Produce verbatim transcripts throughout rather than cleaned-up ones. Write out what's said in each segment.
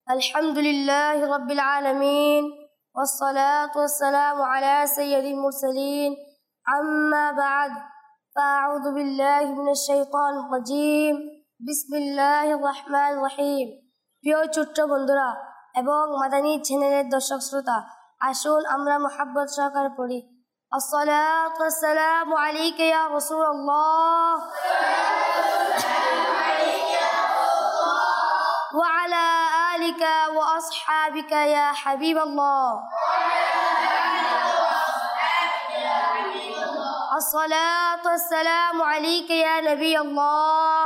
अल्हम्दुलिल्लाहि रब्बिल आलमीन वस्सलातु वस्सलामु अला सय्यिदिल मुरसलीन अम्मा बाद फ़अऊज़ु बिल्लाहि मिनश शैतानिर रजीम बिस्मिल्लाहिर रहमानिर रहीम। প্রিয় ছোট্ট বন্ধুরা এবং মাদানী চ্যানেলের দর্শক শ্রোতা, আসুন আমরা মুহাব্বত সহকারে পড়ি। আসসালাতু ওয়াসসালামু আলাইকা ইয়া রাসূলুল্লাহ ওয়া আলা আলিকা ওয়া আসহাবিকা ইয়া হাবিবাল্লাহ। الصلاة والسلام عليك يا نبي الله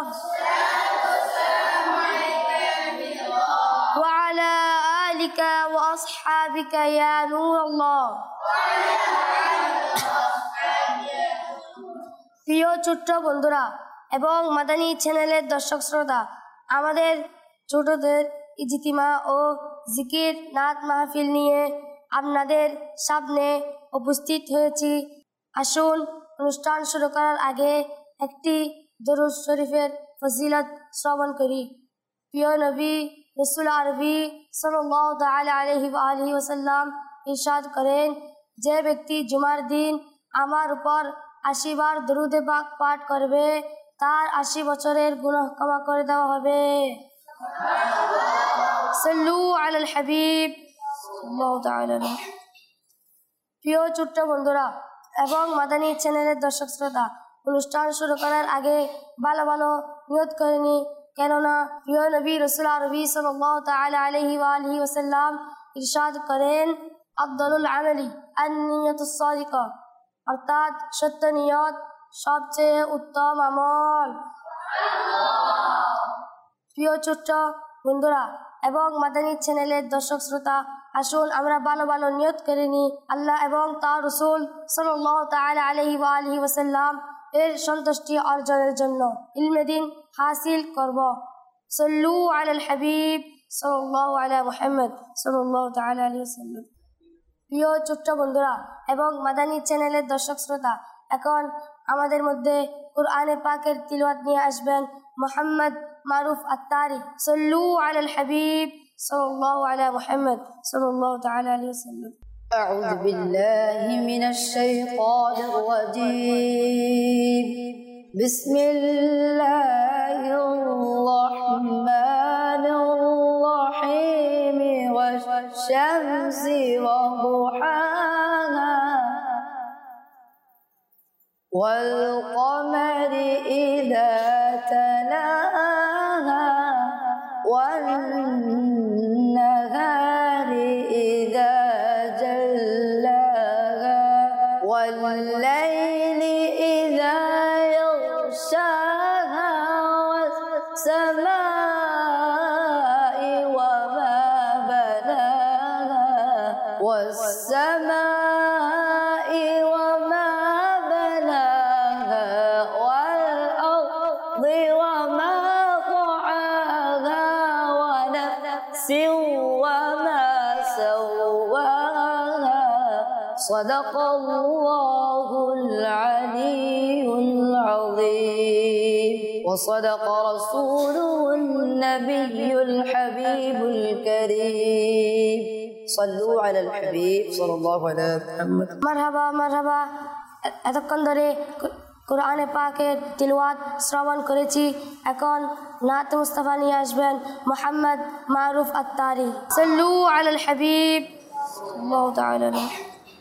وعلى آلك وأصحابك يا نور الله। প্রিয় ছোট্ট বন্ধুরা এবং মাদানী চ্যানেলের দর্শক শ্রোতা, আমাদের ছোটদের ইজতিমা ও জিকির নাত মাহফিল নিয়ে আপনাদের সামনে উপস্থিত হয়েছি। আসুন অনুষ্ঠান শুরু করার আগে একটি দরুদ শরীফের ফজিলত শ্রবণ করি। প্রিয় নবী রাসূল আরবি সাল্লাল্লাহু তাআলা আলাইহি ওয়া আলিহি ওয়াসাল্লাম ইরশাদ করেন, যে ব্যক্তি জুমার দিন আমার উপর আশি বার দরুদে পাক পাঠ করবে তার আশি বছরের গুনাহ ক্ষমা করে দেওয়া হবে। সাল্লু আলাল হাবিব সাল্লাল্লাহু তাআলা। প্রিয় ছোট্ট বন্ধুরা এবং মাদানী চ্যানেলের দর্শক শ্রোতা, অনুষ্ঠান শুরু করার আগে ভালো ভালো নিয়ত করে নি, কেননা প্রিয় নবী রাসূল আরবি সাল্লাল্লাহু তাআলা আলাইহি ওয়া আলিহি ওয়াসাল্লাম ইরশাদ করেন, আফদালুল আমালি আন-নিয়াতুস সাদিকা, অর্থাৎ সত্য নিয়ত সবচেয়ে উত্তম আমল। প্রিয় ছোট্ট বন্ধুরা এবং মাদানী চ্যানেলের দর্শক শ্রোতা, আসুন আমরা ভালো ভালো নিয়ত করে নি আল্লাহ এবং তার রাসূল সাল্লাল্লাহু তাআলা আলাইহি ওয়া আলিহি ওয়াসাল্লাম এর সন্তুষ্টি অর্জনের জন্য ইলমে দ্বীন হাসিল করব। সাল্লু আলাল হাবিব সাল্লাল্লাহু আলা মুহাম্মদ সাল্লাল্লাহু তাআলা আলাইহি ওয়াসাল্লাম। প্রিয় ছোট্ট বন্ধুরা এবং মাদানী চ্যানেলের দর্শক শ্রোতা, এখন আমাদের মধ্যে কুরআনে পাকের তিলাওয়াত নিয়ে আসবেন মুহাম্মদ মারুফ আত্তারি। সাল্লু আলাল হাবিব সাল্লাল্লাহু আলা মুহাম্মদ সাল্লাল্লাহু তাআলা আলাইহি ওয়াসাল্লাম। أعوذ بالله من الشيطان الرجيم بسم الله الرحمن الرحيم والشمس وضحاها والقمر إذا تلاها والنهار إذا جلاها والليل إذا يغشاها والسماء وما بناها والسماء وما بناها والأرض وما طحاها ونفس وما سواها صدق الله العلي العظيم وصدق رسوله النبي الحبيب الكريم صلوا على الحبيب صلى الله على محمد। মারহাবা মারহাবা। এতক্ষণ ধরে কুরআনে পাকের তিলাওয়াত শ্রবণ করেছি, এখন নাত মুস্তাফা নিয়ে আসবেন মুহাম্মদ মারুফ আত্তারি। সাল্লু আলাল হাবিব সাল্লাল্লাহু তাআলা আলাইহি।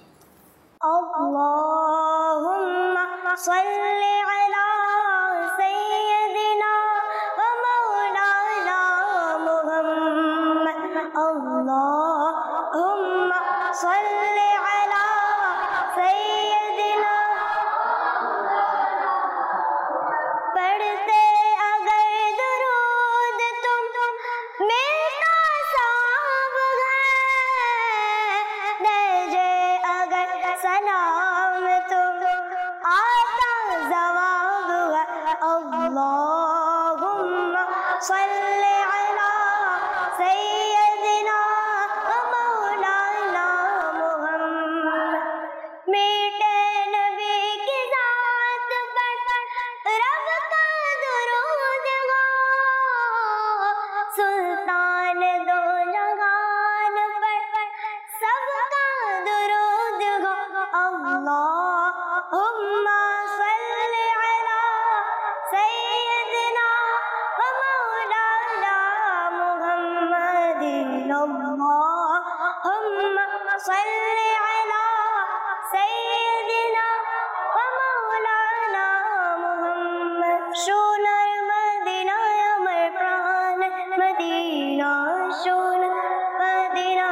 اللهم صل على سيدنا ومولانا محمد اللهم صل على سيدنا पढ़ते अगर दुरूद तुम मेरा साब है दर्जे अगर सलाम तुम आता जवा مدينة اللهم صل على سيدنا ومولانا محمد شونر مدينة يا مرفان مدينة شونر مدينة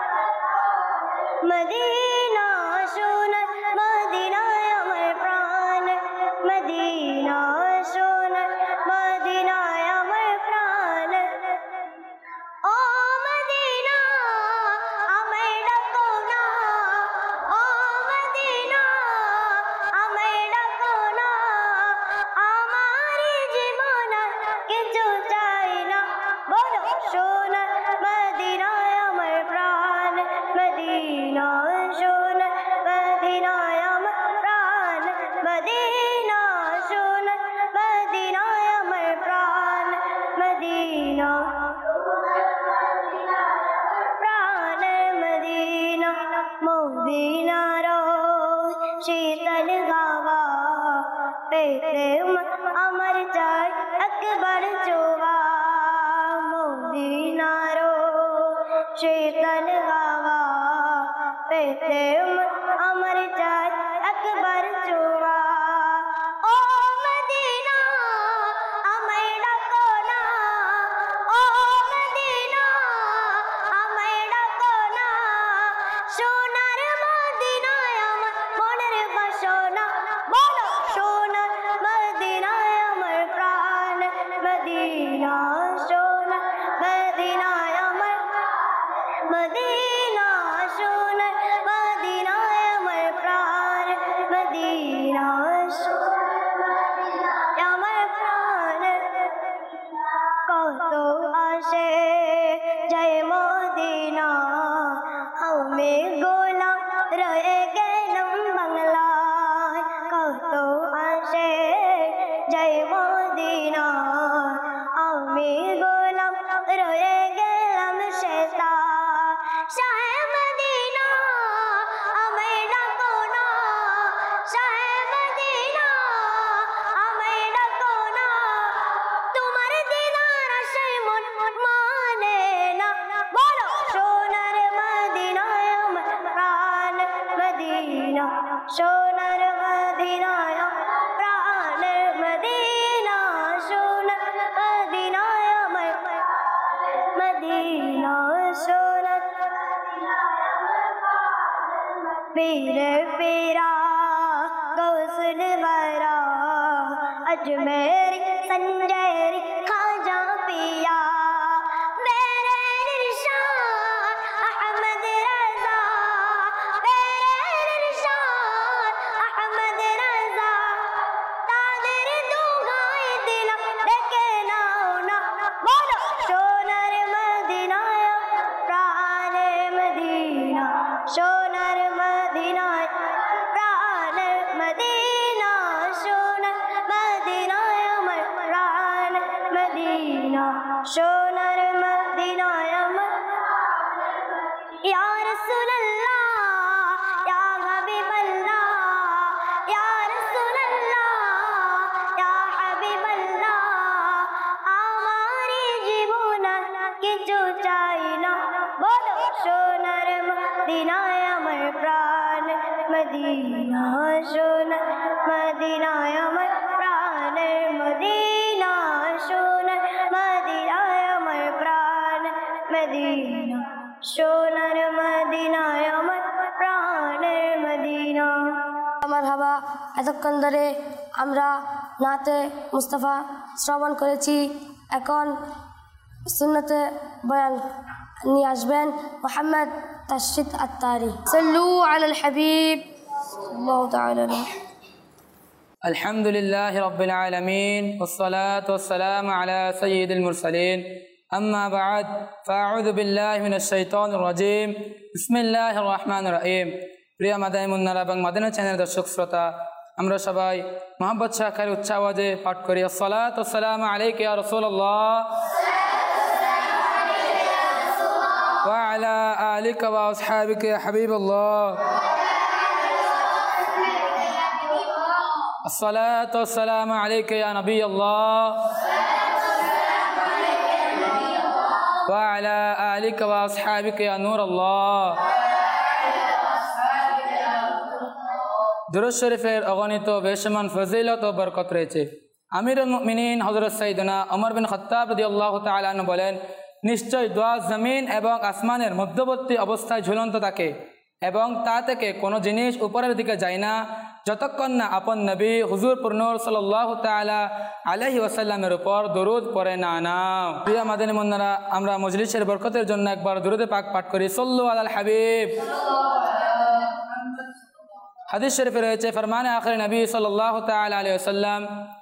مدينة شونر مدينة يا مرفان مدينة شونر مدينة يا مرفان ও মদিনা আমায় ডাকো না ও মদিনা আমায় ডাকো না আমার জীবন কিছু চাই না বলো সোনার মদিনা আমার প্রাণ মদিনা সোনার মদিনা আমার প্রাণ মদিনা সোনার মদিনা আমার প্রাণ মদিনা প্রাণ মদিনা মদিনার শীতল হাওয়া পেতে আমার চাই একবার ছোঁয়া মদিনার শীতল হাওয়া পেতে আমার চাই একবার ছোঁয়া ও মদিনা আমায় ডাকো না ও মদিনা আমায় ডাকো না সোনার মদিনায় আমার মনের বাসনা বলো সোনার মদিনায় আমার প্রাণ মদিনা সোনার মদিনায় আমার মদিনা সোনার মদিনায় আমার প্রাণ মদিনা আমার প্রাণ কত আসে জয় মদিনা আমি গোলাম রয়ে গেলাম বাংলায় কত আসে জয় মদিনা আমি গোলাম রয়ে গেলাম সেতা শাহে মদিনা আমায় ডাকো না শাহে মদিনা আমায় ডাকো না তোমার দিদার আশায় মন মানে না বলো সোনার মদিনায় আমার প্রাণ মদিনা সোনার মদিনায় আমার প্রাণ মদিনা সোনার মদিনায় আমার মদিনা সোনার পীর পীরা গৌসুল वरा अजमेरी संजरी खाजा पिया मेरे निशान अहमद रजा मेरे निशान अहमद रजा तादर दुगाई दिल देखे नाओ ना बोलो सोनार मदीना प्राण मदीना सोनार मदीना प्राण मदीना सोनार मदीना अमर प्राण मदीना सोनार मदीना अमर या रसूल अल्लाह या हबीब अल्लाह या रसूल अल्लाह या हबीब अल्लाह हमारी जीवन किछु चाই না বলো সোনার মদিনা আমার প্রাণ মদিনা সোনার মদিনা আমার প্রাণ মদিনা সোনার মদিনা আমার প্রাণ মদিনা সোনার মদিনা আমার প্রাণ মদিনা মারহাবা এতক্ষণ ধরে আমরা নাতে মুস্তাফা শ্রবণ করেছি এখন সুন্নতে বয়ান নিয়ে আসবেন মোহাম্মদ তাশরিদ আত্তারি সাল্লু আলাল হাবিব সাল্লাল্লাহু তাআলা আলাইহি الحمد لله رب العالمين والصلاة والسلام على سيد المرسلين أما بعد فأعوذ بالله من الشيطان الرجيم بسم الله الرحمن الرحيم প্রিয় মাদানী মুন্নারা এবং মাদানী চ্যানেলের দর্শক শ্রোতা আমরা সবাই মোহাম্মদ শাখার উচ্চ আওয়াজে পাঠ করি আসসালাতু ওয়াসসালামু আলাইকা ইয়া রাসূলুল্লাহ ওয়া আলা আলিকা ওয়া আসহাবিকা ইয়া হাবিবাল্লাহ الصلاة والسلام عليك يا نبي الله وعلى وعلى آلك وأصحابك يا نور الله দুরূদ শরীফের অগণিত বেশমান ফজিলত ও বরকত রয়েছে। আমিরুল মুমিনিন হযরত সাইয়েদনা ওমর বিন খাত্তাব রাদিয়াল্লাহু তাআলা আনহু বলেন, নিশ্চয় দোয়া জমিন এবং আসমানের মধ্যবর্তী অবস্থায় ঝুলন্ত থাকে এবং তা থেকে কোনো জিনিস উপরের দিকে যায় না যতক্ষণ না আপন নবী হুজুর পুরনূর সাল্লাল্লাহু তাআলা আলাইহি ওয়াসাল্লামের উপর দরুদ পড়ে না নাও। প্রিয় মাদানী মুন্নারা, আমরা মজলিসের বরকতের জন্য একবার দরুদে পাক পাঠ করি। সাল্লু আলাল হাবিব। হাদিস শরীফে রয়েছে, ফরমানে আখির নবী সাল্লাল্লাহু তাআলা আলাইহি ওয়াসাল্লাম,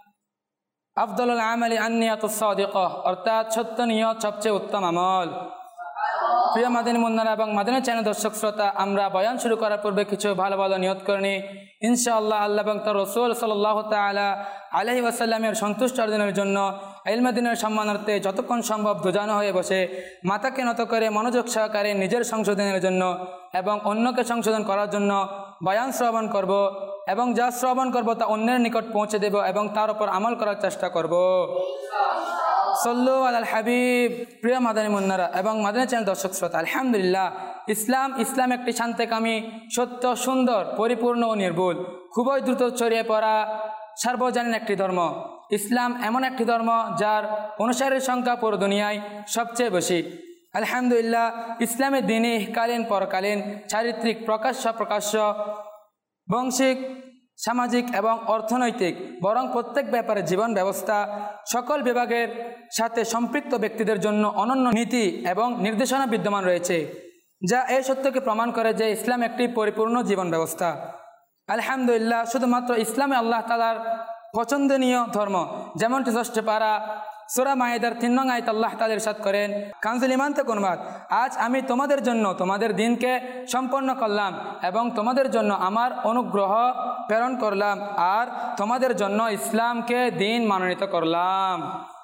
আফদলুল আমালি আন-নিয়াতুস সাদিকাহ, অর্থাৎ সত্য নিয়ত সবচেয়ে উত্তম আমল। প্রিয় মাদানী মুন্নারা এবং মাদানী চ্যানেল দর্শক শ্রোতা, আমরা বয়ান শুরু করার পূর্বে কিছু ভালো ভালো নিয়ত করে নিই। ইনশাআল্লাহ আল্লাহ এবং তার রাসূল সাল্লাল্লাহু তাআলা আলাইহি ওয়াসাল্লামের সন্তুষ্ট অর্জনের জন্য ইলমে দ্বীনের সম্মানার্থে যতক্ষণ সম্ভব দুজানো হয়ে বসে মাথাকে নত করে মনোযোগ সহকারে নিজের সংশোধনের জন্য এবং অন্যকে সংশোধন করার জন্য বয়ান শ্রবণ করব এবং যা শ্রবণ করব তা অন্যের নিকট পৌঁছে দেব এবং তার উপর আমল করার চেষ্টা করব। সাল্লু আলাল হাবিব। প্রিয় মাদানী মুন্নারা এবং মাদানী চ্যানেল দর্শক শ্রোতা, আলহামদুলিল্লাহ, ইসলাম ইসলাম একটি শান্তিকামী, সত্য, সুন্দর, পরিপূর্ণ ও নির্ভুল, খুবই দ্রুত ছড়িয়ে পড়া সার্বজনীন একটি ধর্ম। ইসলাম এমন একটি ধর্ম যার অনুসারীর সংখ্যা পুরো দুনিয়ায় সবচেয়ে বেশি। আলহামদুলিল্লাহ, ইসলামের দিনে কালীন পরকালীন চারিত্রিক প্রকাশ্য প্রকাশ্য বংশিক সামাজিক এবং অর্থনৈতিক বরং প্রত্যেক ব্যাপারে জীবন ব্যবস্থা সকল বিভাগের সাথে সম্পৃক্ত ব্যক্তিদের জন্য অনন্য নীতি এবং নির্দেশনা বিদ্যমান রয়েছে, যা এই সত্যকে প্রমাণ করে যে ইসলাম একটি পরিপূর্ণ জীবন ব্যবস্থা। আলহামদুলিল্লাহ, শুধুমাত্র ইসলামে আল্লাহ তাআলার পছন্দনীয় ধর্ম। যেমনটি ষষ্ঠ পারা সূরা মাইদার তিন নং আয়াতে আল্লাহ তাআলা ইরশাদ করেন, কানজুল ঈমান তাকুনবাদ, আজ আমি তোমাদের জন্য তোমাদের দিনকে সম্পন্ন করলাম এবং তোমাদের জন্য আমার অনুগ্রহ প্রেরণ করলাম আর তোমাদের জন্য ইসলামকে দিন মনোনীত করলাম।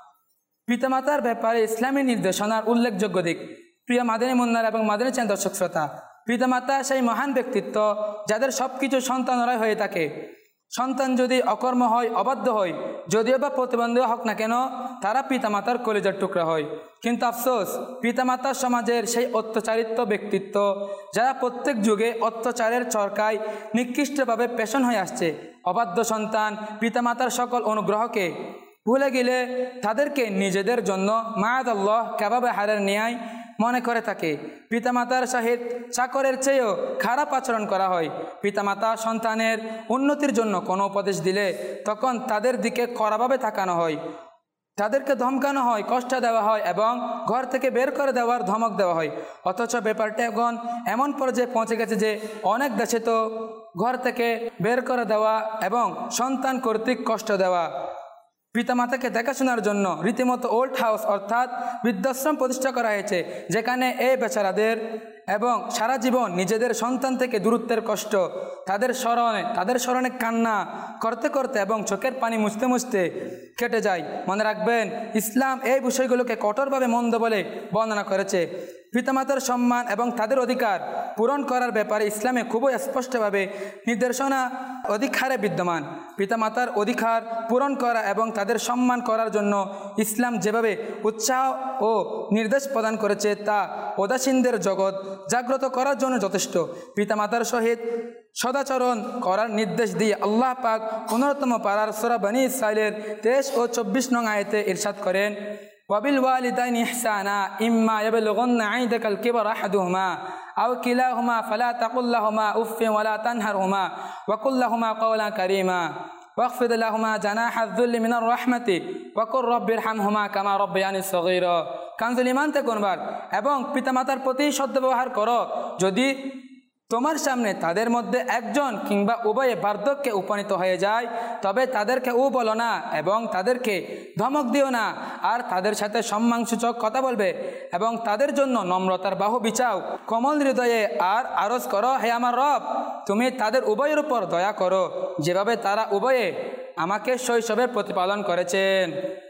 পিতামাতার ব্যাপারে ইসলামী নির্দেশনার উল্লেখযোগ্য দিক। প্রিয় মাদানী মুন্নারা এবং মাদানী চ্যানেল দর্শক শ্রোতা, পিতামাতা সেই মহান ব্যক্তিত্ব যাদের সব কিছু সন্তানরাই হয়ে থাকে। সন্তান যদি অকর্ম হয়, অবাধ্য হয়, যদিও বা প্রতিবন্ধী হোক না কেন, তারা পিতামাতার কলিজার টুকরা হয়। কিন্তু আফসোস, পিতামাতা সমাজের সেই অত্যাচারিত ব্যক্তিত্ব যারা প্রত্যেক যুগে অত্যাচারের চরকায় নিকৃষ্টভাবে পেশন হয়ে আসছে। অবাধ্য সন্তান পিতামাতার সকল অনুগ্রহকে ভুলে গেলে তাদেরকে নিজেদের জন্য মাআযাল্লাহ কাবাবে হারের ন্যায় মনে করে থাকে। পিতামাতার সহিত চাকরের চেয়েও খারাপ আচরণ করা হয়। পিতামাতা সন্তানের উন্নতির জন্য কোনো উপদেশ দিলে তখন তাদের দিকে কড়াভাবে তাকানো হয়, তাদেরকে ধমকানো হয়, কষ্ট দেওয়া হয় এবং ঘর থেকে বের করে দেওয়ার ধমক দেওয়া হয়। অথচ ব্যাপারটা এখন এমন পর্যায়ে পৌঁছে গেছে যে অনেক দেশে তো ঘর থেকে বের করে দেওয়া এবং সন্তান কর্তৃক কষ্ট দেওয়া। পিতামাতাকে দেখাশোনার জন্য রীতিমতো ওল্ড হাউস অর্থাৎ বৃদ্ধাশ্রম প্রতিষ্ঠা করা হয়েছে, যেখানে এই বেচারাদের এবং সারা জীবন নিজেদের সন্তান থেকে দূরত্বের কষ্ট তাদের স্মরণে তাদের স্মরণে কান্না করতে করতে এবং চোখের পানি মুছতে মুছতে কেটে যায়। মনে রাখবেন, ইসলাম এই বিষয়গুলোকে কঠোরভাবে মন্দ বলে বর্ণনা করেছে। পিতামাতার সম্মান এবং তাদের অধিকার পূরণ করার ব্যাপারে ইসলামে খুবই স্পষ্টভাবে নির্দেশনা অধিকারে বিদ্যমান। পিতামাতার অধিকার পূরণ করা এবং তাদের সম্মান করার জন্য ইসলাম যেভাবে উৎসাহ ও নির্দেশ প্রদান করেছে তা উদাসীনদের জগৎ জাগ্রত করার জন্য যথেষ্ট। পিতামাতার সহিত সদাচরণ করার নির্দেশ দিয়ে আল্লাহ পাক পনেরোতম পারার সূরা বনী ইসরাঈলের তেইশ ও চব্বিশ নং আয়াতে ইরশাদ করেন, ওয়াবিল ওয়ালিদাইনি ইহসানা ইম্মা ইয়াবলুগুন্না ইনদাকাল কিবরা আহাদুহুমা আও কিলাহুমা ফালা তাকুল লাহুমা উফফিন ওয়ালা তানহারহুমা ওয়া কুল লাহুমা কাওলান কারীমা ওয়াখফিদ লাহুমা জানাহা যুল্লি মিনার রাহমাতি ওয়া কুর রাব্বিরহামহুমা কামা রাব্বায়ানি সগীরা। কানজুল ঈমান তাকুনবাদ, এবং পিতামাতার প্রতি সদ্ব্যবহার করো যদি তোমার সামনে তাদের মধ্যে একজন কিংবা উভয়ে বার্ধক্যে উপনীত হয়ে যায়, তবে তাদেরকে ও বলো না এবং তাদেরকে ধমক দিও না, আর তাদের সাথে সম্মানসূচক কথা বলবে এবং তাদের জন্য নম্রতার বাহু বিছাও কোমল হৃদয়ে, আর আরজ করো, হে আমার রব, তুমি তাদের উভয়ের উপর দয়া করো যেভাবে তারা উভয়ে আমাকে শৈশবের প্রতিপালন করেছেন।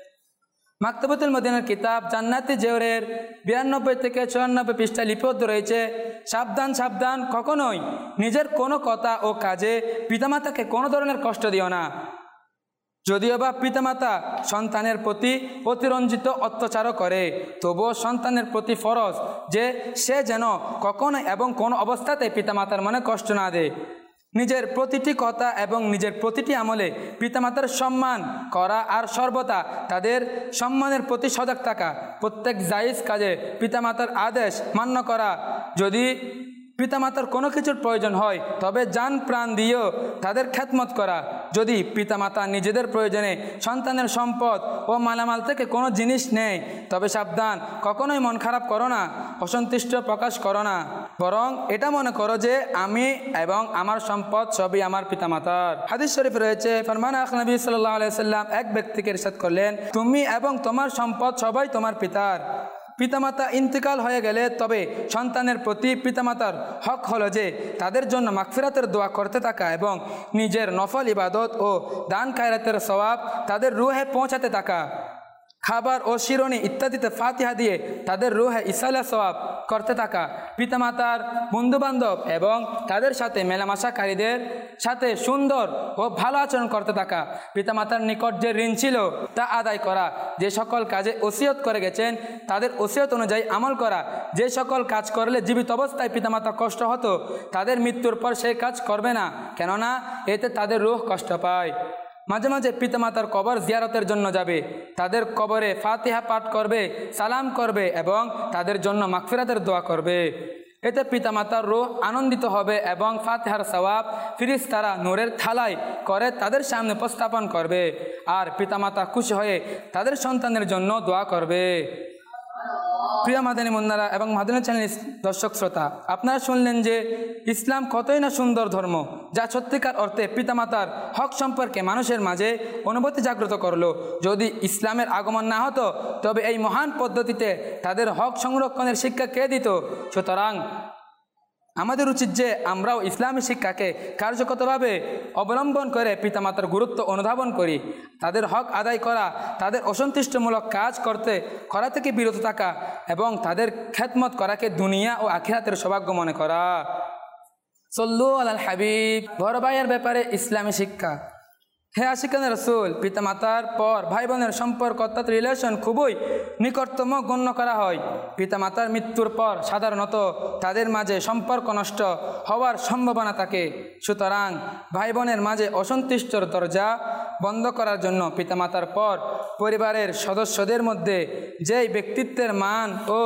মাকতাবাতুল মদিনার কিতাব জান্নাতি জেওরের বিরানব্বই থেকে চুরানব্বই পৃষ্ঠা লিপিবদ্ধ রয়েছে, সাবধান সাবধান, কখনোই নিজের কোনো কথা ও কাজে পিতামাতাকে কোনো ধরনের কষ্ট দিও না। যদিও বা পিতামাতা সন্তানের প্রতি অতিরঞ্জিত অত্যাচারও করে, তবুও সন্তানের প্রতি ফরজ যে সে যেন কখনো এবং কোনো অবস্থাতে পিতামাতার মনে কষ্ট না দেয়। নিজের প্রতিটি কথা এবং নিজের প্রতিটি আমলে পিতামাতার সম্মান করা আর সর্বদা তাদের সম্মানের প্রতি সজাগ থাকা, প্রত্যেক জায়েজ কাজে পিতামাতার আদেশ মান্য করা, যদি পিতামাতার কোনো কিছুর প্রয়োজন হয় তবে জান প্রাণ দিয়েও তাদের খেদমত করা। যদি পিতামাতা নিজেদের প্রয়োজনে সন্তানের সম্পদ ও মালামাল থেকে কোনো জিনিস নেয় তবে সাবধান, কখনোই মন খারাপ করো না, অসন্তুষ্ট প্রকাশ করো না, বরং এটা মনে করো যে আমি এবং আমার সম্পদ সবই আমার পিতামাতার। হাদিস শরীফ রয়েছে, ফরমান নবী সাল্লাল্লাহু আলাইহি ওয়াসাল্লাম এক ব্যক্তিকে ইরশাদ করলেন, তুমি এবং তোমার সম্পদ সবাই তোমার পিতার। পিতামাতা ইন্তেকাল হয়ে গেলে তবে সন্তানের প্রতি পিতামাতার হক হলো যে তাদের জন্য মাগফিরাতের দোয়া করতে থাকা এবং নিজের নফল ইবাদত ও দান খায়রাতের সওয়াব তাদের রুহে পৌঁছাতে থাকা। খাবার ও শিরোনি ইত্যাদিতে ফাতিহা দিয়ে তাদের রুহে ইসালা সওয়াব করতে থাকা। পিতামাতার বন্ধুবান্ধব এবং তাদের সাথে মেলামেশাকারীদের সাথে সুন্দর ও ভালো আচরণ করতে থাকা। পিতামাতার নিকট যে ঋণ ছিল তা আদায় করা। যে সকল কাজে ওসিয়ত করে গেছেন তাদের ওসিয়ত অনুযায়ী আমল করা। যে সকল কাজ করলে জীবিত অবস্থায় পিতামাতা কষ্ট হতো তাদের মৃত্যুর পর সেই কাজ করবে না, কেননা এতে তাদের রূহ কষ্ট পায়। মাঝে মাঝে পিতামাতার কবর জিয়ারতের জন্য যাবে, তাদের কবরে ফাতিহা পাঠ করবে, সালাম করবে এবং তাদের জন্য মাগফিরাতের দোয়া করবে। এতে পিতামাতার রূহ আনন্দিত হবে এবং ফাতিহার সওয়াব ফেরেশতারা নূরের থালায় করে তাদের সামনে উপস্থাপন করবে, আর পিতামাতা খুশি হয়ে তাদের সন্তানের জন্য দোয়া করবে। প্রিয় মাদানী মুন্নারা এবং মাদানী চ্যানেল দর্শক শ্রোতা, আপনারা শুনলেন যে ইসলাম কতই না সুন্দর ধর্ম, যা সত্যিকার অর্থে পিতামাতার হক সম্পর্কে মানুষের মাঝে অনুভূতি জাগ্রত করলো। যদি ইসলামের আগমন না হতো তবে এই মহান পদ্ধতিতে তাদের হক সংরক্ষণের শিক্ষা কে দিত? সুতরাং আমাদের উচিত যে আমরাও ইসলামী শিক্ষাকে কার্যকরভাবে অবলম্বন করে পিতামাতার গুরুত্ব অনুধাবন করি, তাদের হক আদায় করা, তাদের অসন্তুষ্টমূলক কাজ করতে করা থেকে বিরত থাকা এবং তাদের খেদমত করাকে দুনিয়া ও আখিরাতের সৌভাগ্য মনে করা। সল্লু আলাল হাবিব। বড় ভাইয়ের ব্যাপারে ইসলামী শিক্ষা। হে আশিকানে রসুল, পিতামাতার পর ভাই বোনের সম্পর্ক অর্থাৎ রিলেশন খুবই নিকটতম গণ্য করা হয়। পিতামাতার মৃত্যুর পর সাধারণত তাদের মাঝে সম্পর্ক নষ্ট হওয়ার সম্ভাবনা থাকে। সুতরাং ভাই বোনের মাঝে অসন্তুষ্টর দরজা বন্ধ করার জন্য পিতামাতার পর পরিবারের সদস্যদের মধ্যে যেই ব্যক্তিত্বের মান ও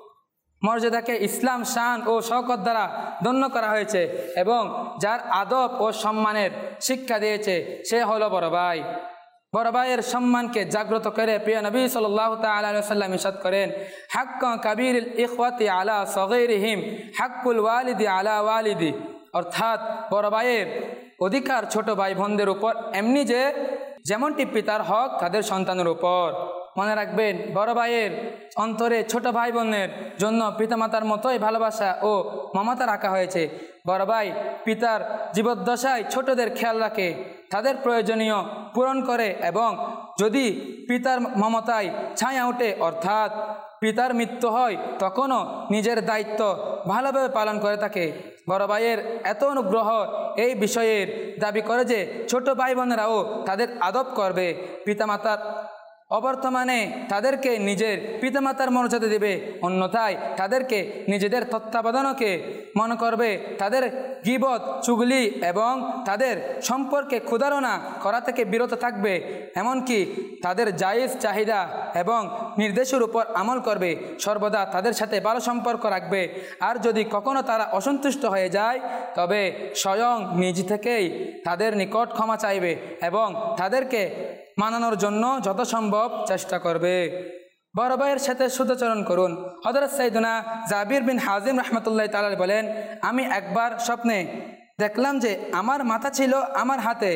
মর্যাদাকে ইসলাম শান ও শওকত দ্বারা ধন্য করা হয়েছে এবং যার আদব ও সম্মানের শিক্ষা দিয়েছে সে হলো বড় ভাই। বড় ভাইয়ের সম্মানকে জাগ্রত করে প্রিয় নবী সাল্লাল্লাহু তাআলা আলাইহি ওয়াসাল্লাম ইরশাদ করেন, হাক্কা কাবীরিল ইখওয়াতি আলা সগীরিহিম হাক্কুল ওয়ালিদি আলা ওয়ালিদি, অর্থাৎ বড় ভাইয়ের অধিকার ছোট ভাই বোনদের উপর এমনি যে যেমনটি পিতার হক তাদের সন্তানের উপর। মনে রাখবেন, বড় ভাইয়ের অন্তরে ছোট ভাই বোনের জন্য পিতামাতার মতোই ভালোবাসা ও মমতা রাখা হয়েছে। বড় ভাই পিতার জীবদ্দশায় ছোটদের খেয়াল রাখে, তাদের প্রয়োজনীয় পূরণ করে এবং যদি পিতার মমতায় ছায়া ওঠে অর্থাৎ পিতার মৃত্যু হয় তখনও নিজের দায়িত্ব ভালোভাবে পালন করে থাকে। বড় ভাইয়ের এত অনুগ্রহ এই বিষয়ের দাবি করে যে ছোট ভাই বোনেরাও তাদের আদব করবে, পিতামাতার অবর্তমানে তাদেরকে নিজের পিতামাতার মর্যাদা দেবে, অন্যথায় তাদেরকে নিজেদের তত্ত্বাবধানকে মনে করবে, তাদের গীবত চুগলি এবং তাদের সম্পর্কে ক্ষুধারণা করা থেকে বিরত থাকবে, এমনকি তাদের জায়েজ চাহিদা এবং নির্দেশের উপর আমল করবে, সর্বদা তাদের সাথে ভালো সম্পর্ক রাখবে। আর যদি কখনো তারা অসন্তুষ্ট হয়ে যায় তবে স্বয়ং নিজ থেকেই তাদের নিকট ক্ষমা চাইবে এবং তাদেরকে মানানোর জন্য যত সম্ভব চেষ্টা করবে। বড় ভাইয়ের সাথে শুদ্ধাচরণ করুন। হযরত সাইয়েদনা জাবির বিন হাজিম রাহমাতুল্লাহি তাআলা বলেন, আমি একবার স্বপ্নে দেখলাম যে আমার মাথা ছিল আমার হাতে।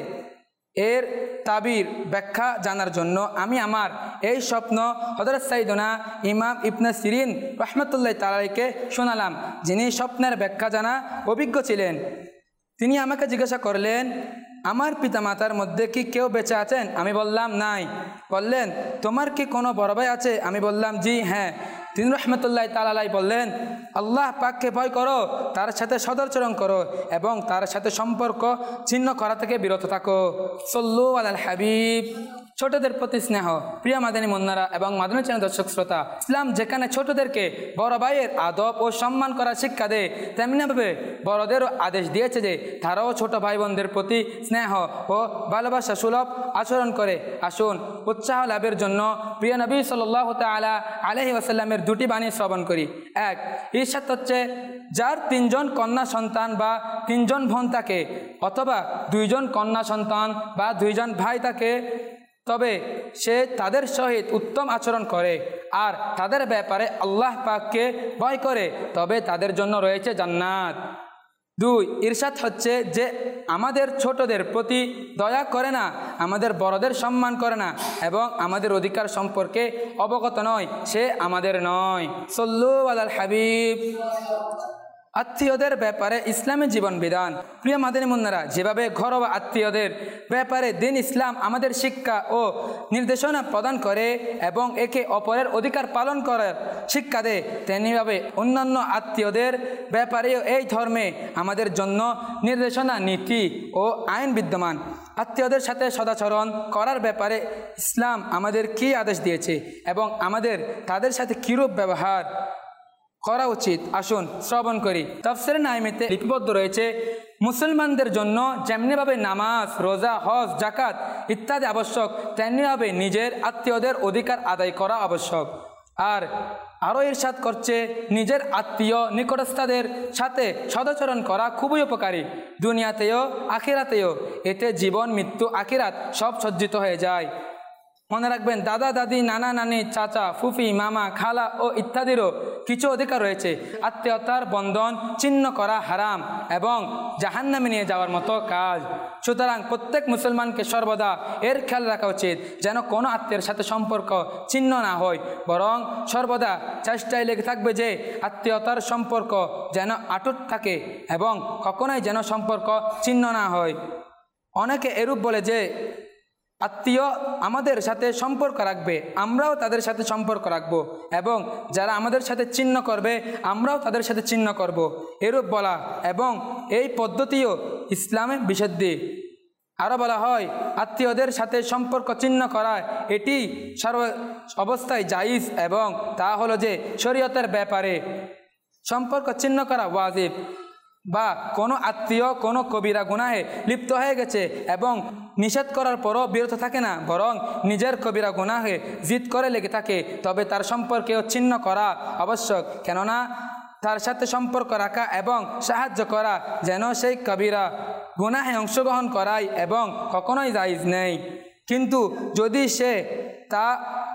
এর তাবির ব্যাখ্যা জানার জন্য আমি আমার এই স্বপ্ন হযরত সাইয়েদনা ইমাম ইবনে সিরিন রাহমাতুল্লাহি তাআলাকে শোনালাম, যিনি স্বপ্নের ব্যাখ্যা জানা অভিজ্ঞ ছিলেন। তিনি আমাকে জিজ্ঞাসা করলেন, আমার পিতামাতার মধ্যে কি কেউ বেঁচে আছেন? আমি বললাম নাই। বললেন, তোমার কি কোনো বড় ভাই আছে? আমি বললাম জি হ্যাঁ। তিনি রহমতুল্লাহ তাআলা বললেন, আল্লাহ পাককে ভয় করো, তার সাথে সদাচরণ করো এবং তার সাথে সম্পর্ক ছিন্ন করা থেকে বিরত থাকো। সল্লু আলাল হাবিব। ছোটদের প্রতি স্নেহ। প্রিয় মাদানী মুন্নারা এবং মাদানী চ্যানেল দর্শক শ্রোতা, ইসলাম যেখানে ছোটদেরকে বড় ভাইয়ের আদব ও সম্মান করার শিক্ষা দেয়, তেমনিভাবে বড়দেরও আদেশ দিয়েছে যে তারাও ছোট ভাই বোনদের প্রতি স্নেহ ও ভালোবাসা সুলভ আচরণ করে। আসুন উৎসাহ লাভের জন্য প্রিয় নবী সাল্লাল্লাহু তাআলা আলাইহি ওয়াসাল্লামের দুটি বাণী শ্রবণ করি। এক, ঈর্ষাদ হচ্ছে যার তিনজন কন্যা সন্তান বা তিনজন বোন থাকে অথবা দুইজন কন্যা সন্তান বা দুইজন ভাই থাকে, তবে সে তাদের সহিত উত্তম আচরণ করে আর তাদের ব্যাপারে আল্লাহ পাককে ভয় করে, তবে তাদের জন্য রয়েছে জান্নাত। দুই, ঈর্ষাদ হচ্ছে যে আমাদের ছোটদের প্রতি দয়া করে না, আমাদের বড়দের সম্মান করে না এবং আমাদের অধিকার সম্পর্কে অবগত নয়, সে আমাদের নয়। সল্লু আলাল হাবিব। আত্মীয়দের ব্যাপারে ইসলামী জীবন বিধান। প্রিয় মাদানী মুন্নারা, যেভাবে ঘরোয়া আত্মীয়দের ব্যাপারে দিন ইসলাম আমাদের শিক্ষা ও নির্দেশনা প্রদান করে এবং একে অপরের অধিকার পালন করার শিক্ষা দেয়, তেমনিভাবে অন্যান্য আত্মীয়দের ব্যাপারেও এই ধর্মে আমাদের জন্য নির্দেশনা, নীতি ও আইন বিদ্যমান। আত্মীয়দের সাথে সদাচরণ করার ব্যাপারে ইসলাম আমাদের কী আদেশ দিয়েছে এবং আমাদের তাদের সাথে কীরূপ ব্যবহার করা উচিত, আসুন শ্রবণ করি। তাফসীরে নাইমিতে লিপিবদ্ধ রয়েছে, মুসলমানদের জন্য যেমনিভাবে নামাজ, রোজা, হজ, জাকাত ইত্যাদি আবশ্যক, তেমনিভাবে নিজের আত্মীয়দের অধিকার আদায় করা আবশ্যক। আর আরও ইরশাদ করছে, নিজের আত্মীয় নিকটস্থদের সাথে সদাচরণ করা খুবই উপকারী, দুনিয়াতেও আখিরাতেও। এতে জীবন, মৃত্যু, আখিরাত সব সজ্জিত হয়ে যায়। মনে রাখবেন, দাদা দাদি, নানা নানি, চাচা, ফুফি, মামা, খালা ও ইত্যাদিরও কিছু অধিকার রয়েছে। আত্মীয়তার বন্ধন ছিন্ন করা হারাম এবং জাহান্নামে নিয়ে যাওয়ার মতো কাজ। সুতরাং প্রত্যেক মুসলমানকে সর্বদা এর খেয়াল রাখা উচিত যেন কোনো আত্মীয়ের সাথে সম্পর্ক ছিন্ন না হয়, বরং সর্বদা চেষ্টায় লেগে থাকবে যে আত্মীয়তার সম্পর্ক যেন অটুট থাকে এবং কখনোই যেন সম্পর্ক ছিন্ন না হয়। অনেকে এরূপ বলে যে আত্মীয় আমাদের সাথে সম্পর্ক রাখবে, আমরাও তাদের সাথে সম্পর্ক রাখব এবং যারা আমাদের সাথে ছিন্ন করবে আমরাও তাদের সাথে ছিন্ন করব, এরূপ বলা এবং এই পদ্ধতিও ইসলামে নিষিদ্ধ। আরও বলা হয়, আত্মীয়দের সাথে সম্পর্ক ছিন্ন করা এটি সর্ব অবস্থায় জায়েজ এবং তা হলো যে শরীয়তের ব্যাপারে সম্পর্ক ছিন্ন করা ওয়াজিব। বা কোনো আত্মীয় কোনো কবিরা গুনাহে লিপ্ত হয়ে গেছে এবং নিষেধ করার পরও বিরত থাকে না, বরং নিজের কবিরা গুনাহে জিদ করে লেগে থাকে, তবে তার সম্পর্কেও ছিন্ন করা আবশ্যক। কেননা তার সাথে সম্পর্ক রাখা এবং সাহায্য করা যেন সেই কবিরা গুনাহে অংশগ্রহণ করায় এবং কখনোই জায়েজ নেই। কিন্তু যদি সে তা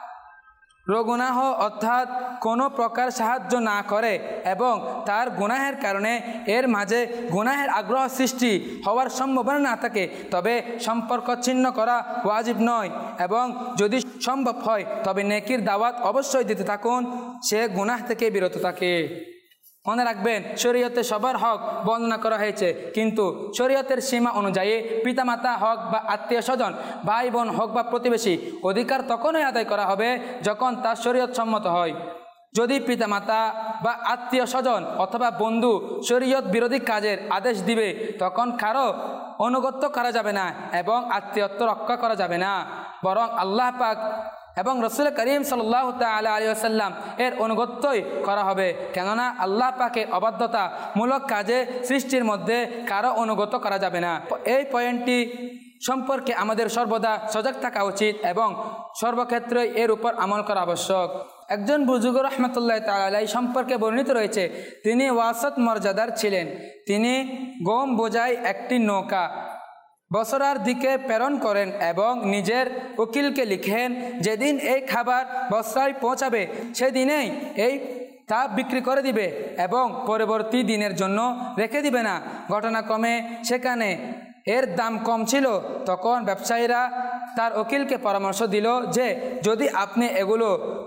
গুনাহ অর্থাৎ কোনো প্রকার সাহায্য না করে এবং তার গুনাহের কারণে এর মাঝে গুনাহের আগ্রহ সৃষ্টি হওয়ার সম্ভাবনা না থাকে, তবে সম্পর্ক ছিন্ন করা ওয়াজিব নয় এবং যদি সম্ভব হয় তবে নেকির দাওয়াত অবশ্যই দিতে থাকুন, সে গুনাহ থেকে বিরত থাকে। মনে রাখবেন, শরীয়তে সবার হক বর্ণনা করা হয়েছে, কিন্তু শরীয়তের সীমা অনুযায়ী পিতামাতা হক বা আত্মীয় স্বজন, ভাই বোন হোক বা প্রতিবেশী, অধিকার তখনই আদায় করা হবে যখন তা শরীয়ত সম্মত হয়। যদি পিতামাতা বা আত্মীয় স্বজন অথবা বন্ধু শরীয়ত বিরোধী কাজের আদেশ দিবে, তখন কারো অনুগত্য করা যাবে না এবং আত্মীয়ত্ব রক্ষা করা যাবে না, বরং আল্লাহ পাক এবং রসুল করিম সাল্লাল্লাহু তাআলা আলাইহি ওয়াসাল্লাম এর অনুগত্যই করা হবে। কেননা আল্লাহ পাকের অবাধ্যতামূলক কাজে সৃষ্টির মধ্যে কারো অনুগত করা যাবে না। এই পয়েন্টটি সম্পর্কে আমাদের সর্বদা সজাগ থাকা উচিত এবং সর্বক্ষেত্রে এর উপর আমল করা আবশ্যক। একজন বুজুর্গ রহমতুল্লাহ তাআলা আলাইহি সম্পর্কে বর্ণিত রয়েছে, তিনি ওয়াসত মর্যাদার ছিলেন। তিনি গম বোঝাই একটি নৌকা বসরার দিকে প্রেরণ করেন এবং নিজের উকিলকে লিখেন, যেদিন এই খাবার বসরায় পৌঁছাবে সেদিনেই এই তা বিক্রি করে দিবে এবং পরবর্তী দিনের জন্য রেখে দিবে না। ঘটনাক্রমে সেখানে এর দাম কম ছিল, তখন ব্যবসায়ীরা তার উকিলকে পরামর্শ দিল যে যদি আপনি এগুলো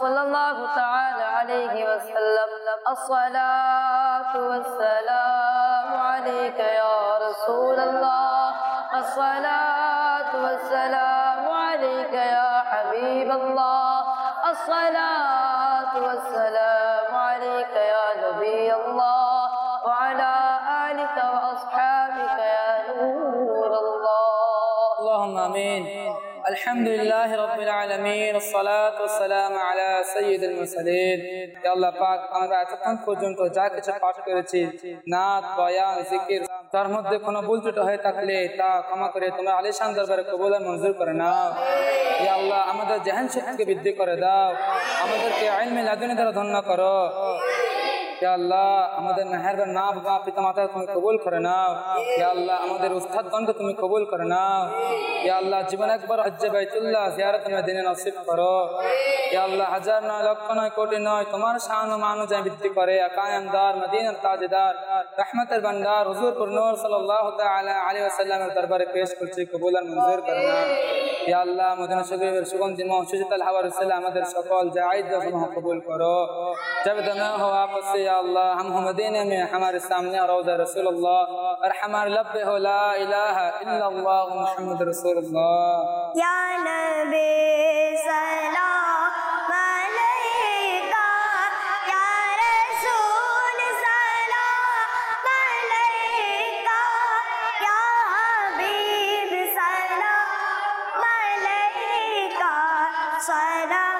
सल्लल्लाहु तआला अलैहि वसल्लम। अस्सलातु वस्सलामु अलैका या रसूल अल्लाह, अस्सलातु वस्सलामु अलैका या हबीब अल्लाह, अस्सलातु वस्सलामु अलैका या नबी अल्लाह व अला आलिका व अस्हाबिका या नूर अल्लाह। अल्लाहुम्मा आमीन। अल्हम्दुलिल्लाहि रब्बिल आलामीन, अस्सलातु वस्सलामु अला সাইয়্যিদিল মুরসালিন। ইয়া আল্লাহ পাক, আমরা এতক্ষণ পর্যন্ত যা কিছু পাঠ করেছি, নাত, বয়ান, জিকির, তার মধ্যে কোনো ভুল ত্রুটি হয়ে থাকলে তা ক্ষমা করে তোমরা আলিশান দরবারে কবুল আর মঞ্জুর করে নাও। ইয়া আল্লাহ, আমাদের জেহেন শক্তিকে বৃদ্ধি করে দাও, আমাদেরকে ইলমে লাদুনী দ্বারা ধন্য করো। ইয়া আল্লাহ, আমাদের মেহেরবান মা বাবা পিতা মাতা তুমি কবুল করে নাও। ইয়া আল্লাহ, আমাদের উস্তাদগণকে তুমি কবুল করে নাও। ইয়া আল্লাহ, জীবন একবার হজ্জে বাইতুল্লাহ জিয়ারত মদিনা নসিব করো। ইয়া আল্লাহ, হাজার নয়, লক্ষ নয়, কোটি নয়, তোমার শান ও মান অনুযায়ী বৃদ্ধি করে কায়েমদার, মদিনার তাজদার, রহমতের ভান্ডার হুজুর পুর নূর সাল্লাল্লাহু তাআলা আলাইহি ওয়াসাল্লামের দরবারে পেশ করছি, কবুল আর মঞ্জুর করে নাও। ইয়া আল্লাহ, মদিনা শরীফের সুগন্ধি মহ সুজতাল হাওয়ার উসিলা আমাদের সকল জায়েজ সমূহ কবুল করো। जब दमे हो आपस से या अल्लाह, हम मदीने में हमारे सामने रोज़ा रसूलुल्लाह और हमारे लब पे हो ला इलाहा इल्लल्लाह मुहम्मद रसूलुल्लाह। या नबी सलाम अलैका, या रसूल सलाम अलैका, या हबीब सलाम अलैका, सलाम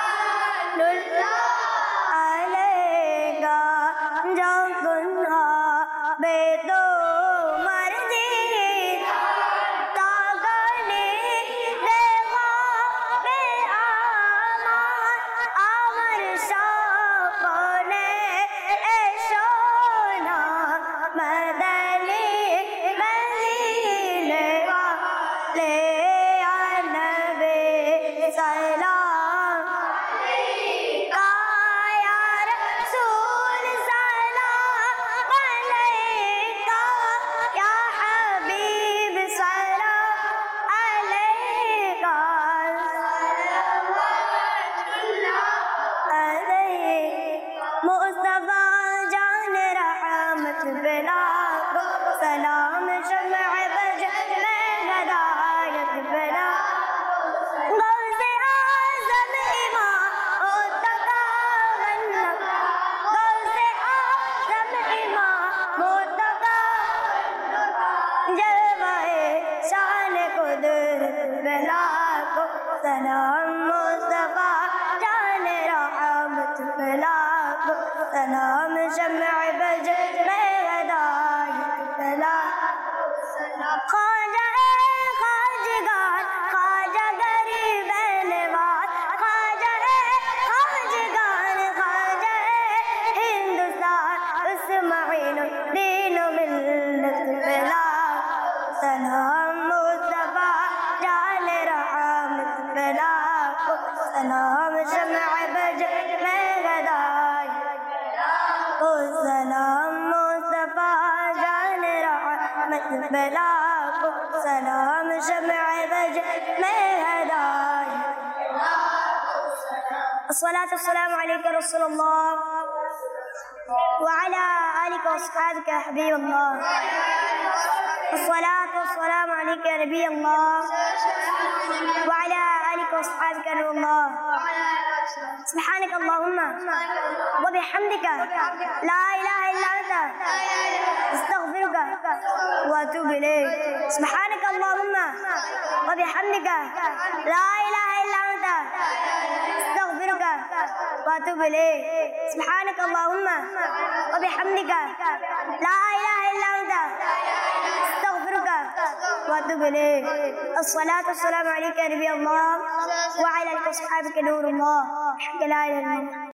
अलैका। जब गुन्हा बेदो मर्जी तागने देवा बे आमान, आमर शापने ऐशोना मदनी मदीने वाले या नबी सलाम अलैका, या रसूल सलाम अलैका, या हबीब सलाम अलैका, मुस्तफा जान रहमत बिला सलाम, शम्अ बज में हदायत बिला, गौसे आज़म इमाम मुत्तका वन्ना, गौसे आज़म इमाम मुत्तका, जलवाए शान कुदरत बिला को सलाम, मुस्तफा जान रहमत बिला को सलाम, शम्अ बज में हदायत बिला, ख्वाजा खाजगार, ख्वाजा गरीब नवाज, ख्वाजा खाजगार, ख्वाजा हिंदुस्तान, इस्माइल-उद्दीन मिल्लत बिला, सलाम मुस्तफा जान रहमत बिला को सलाम, शम्अ बज में हदायत को सलाम, मुस्तफा जान रहमत बिला को सलाम, शम्अ बज में हदायत। अस्सलातु वस्सलामु अलैका रसूलुल्लाह व अला आलिका व अस्हाबिका या हबीबल्लाह, अस्सलातु वस्सलामु अलैका या नबी अल्लाह व अला आलिका व अस्हाबिका या नूरुल्लाह। सुब्हानक अल्लाहुम्मा व बिहम्दिका ला इलाहा इल्ला अंता अस्तगफिरुका व अतूबु इलैक। सुब्हानक अल्लाहुम्मा व बिहम्दिका ला इलाहा इल्ला अंता अस्तगफिरुका व अतूबु इलैक। सुब्हानक अल्लाहुम्मा व बिहम्दिका ला इलाहा इल्ला अंता अस्तगफिरुका व अतूबु इलैक। अस्सलातु वस्सलामु अलैका या नबी अल्लाह व अला आलिका व अस्हाबिका नूरुल्लाह। ला इलाहा इल्लल्लाह।